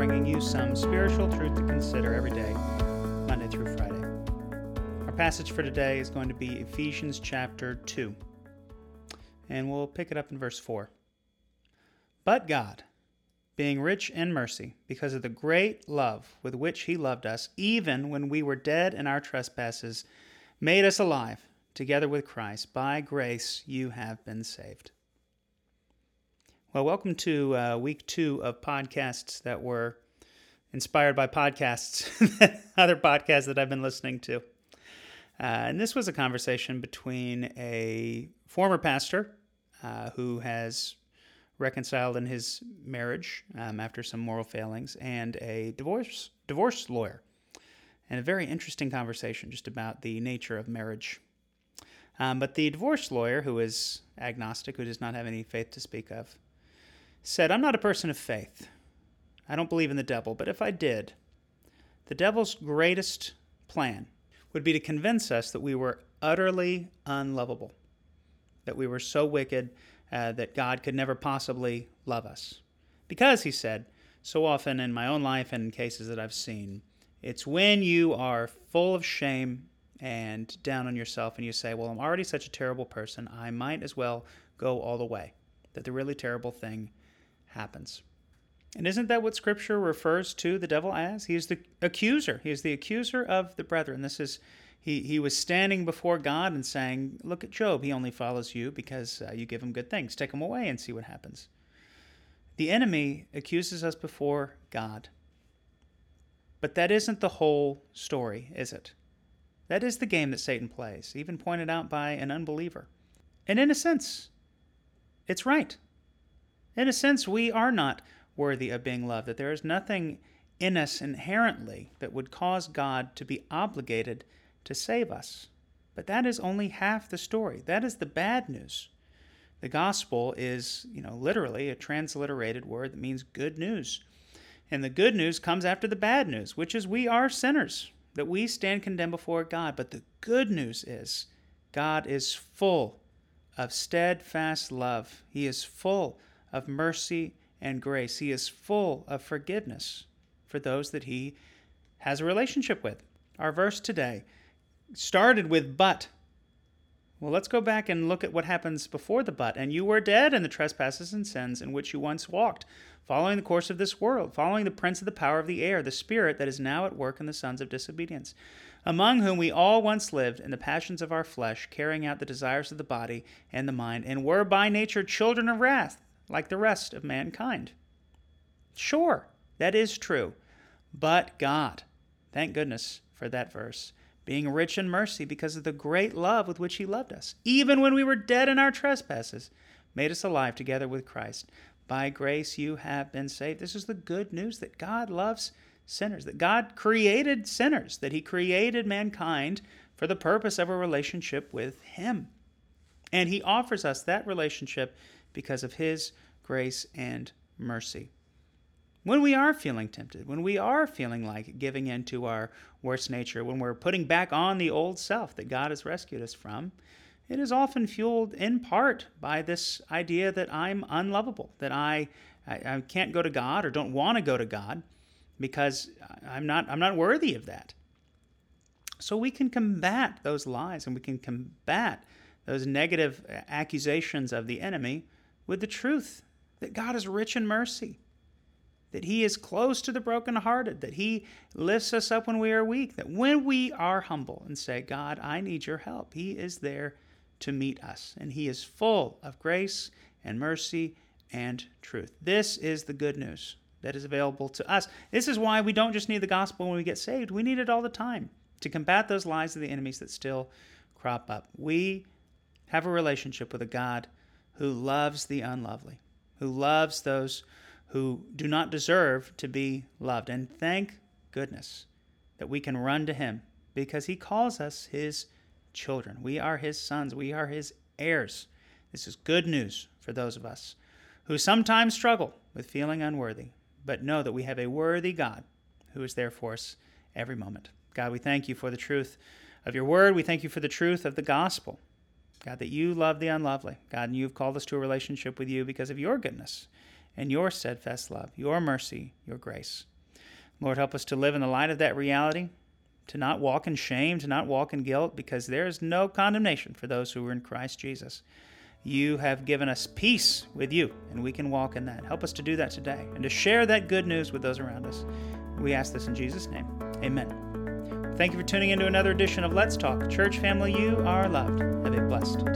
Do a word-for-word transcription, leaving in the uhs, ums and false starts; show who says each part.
Speaker 1: bringing you some spiritual truth to consider every day, Monday through Friday. Our passage for today is going to be Ephesians chapter two, and we'll pick it up in verse four. But God, being rich in mercy, because of the great love with which he loved us, even when we were dead in our trespasses, made us alive together with Christ. By grace you have been saved. Well, welcome to uh, week two of podcasts that were inspired by podcasts, other podcasts that I've been listening to. Uh, and this was a conversation between a former pastor uh, who has reconciled in his marriage um, after some moral failings, and a divorce divorce lawyer. And a very interesting conversation just about the nature of marriage. Um, but the divorce lawyer, who is agnostic, who does not have any faith to speak of, said, I'm not a person of faith. I don't believe in the devil, but if I did, the devil's greatest plan would be to convince us that we were utterly unlovable, that we were so wicked uh, that God could never possibly love us. Because, he said, so often in my own life and in cases that I've seen, it's when you are full of shame and down on yourself and you say, well, I'm already such a terrible person, I might as well go all the way, that the really terrible thing happens. And isn't that what Scripture refers to the devil as? He is the accuser. He is the accuser of the brethren. This is he. He was standing before God and saying, "Look at Job. He only follows you because uh, you give him good things. Take him away and see what happens." The enemy accuses us before God, but that isn't the whole story, is it? That is the game that Satan plays, even pointed out by an unbeliever. And in a sense, it's right. In a sense, we are not worthy of being loved, that there is nothing in us inherently that would cause God to be obligated to save us. But that is only half the story. That is the bad news. The gospel is, you know, literally a transliterated word that means good news. And the good news comes after the bad news, which is we are sinners, that we stand condemned before God. But the good news is God is full of steadfast love. He is full of mercy and grace. He is full of forgiveness for those that he has a relationship with. Our verse today started with but. Well, let's go back and look at what happens before the but. And you were dead in the trespasses and sins in which you once walked, following the course of this world, following the prince of the power of the air, the spirit that is now at work in the sons of disobedience, among whom we all once lived in the passions of our flesh, carrying out the desires of the body and the mind, and were by nature children of wrath, like the rest of mankind. Sure, that is true. But God, thank goodness for that verse, being rich in mercy because of the great love with which he loved us, even when we were dead in our trespasses, made us alive together with Christ. By grace you have been saved. This is the good news that God loves sinners, that God created sinners, that he created mankind for the purpose of a relationship with him. And he offers us that relationship because of his grace and mercy. When we are feeling tempted, when we are feeling like giving in to our worst nature, when we're putting back on the old self that God has rescued us from, it is often fueled in part by this idea that I'm unlovable, that I, I, I can't go to God or don't want to go to God because I'm not, I'm not worthy of that. So we can combat those lies and we can combat those negative accusations of the enemy with the truth that God is rich in mercy, that he is close to the brokenhearted, that he lifts us up when we are weak, that when we are humble and say, God, I need your help, he is there to meet us, and he is full of grace and mercy and truth. This is the good news that is available to us. This is why we don't just need the gospel when we get saved. We need it all the time to combat those lies of the enemies that still crop up. We have a relationship with a God who loves the unlovely, who loves those who do not deserve to be loved. And thank goodness that we can run to him because he calls us his children. We are his sons. We are his heirs. This is good news for those of us who sometimes struggle with feeling unworthy, but know that we have a worthy God who is there for us every moment. God, we thank you for the truth of your word. We thank you for the truth of the gospel. God, that you love the unlovely. God, and you've called us to a relationship with you because of your goodness and your steadfast love, your mercy, your grace. Lord, help us to live in the light of that reality, to not walk in shame, to not walk in guilt, because there is no condemnation for those who are in Christ Jesus. You have given us peace with you, and we can walk in that. Help us to do that today and to share that good news with those around us. We ask this in Jesus' name. Amen. Thank you for tuning in to another edition of Let's Talk. Church family, you are loved. Have a blessed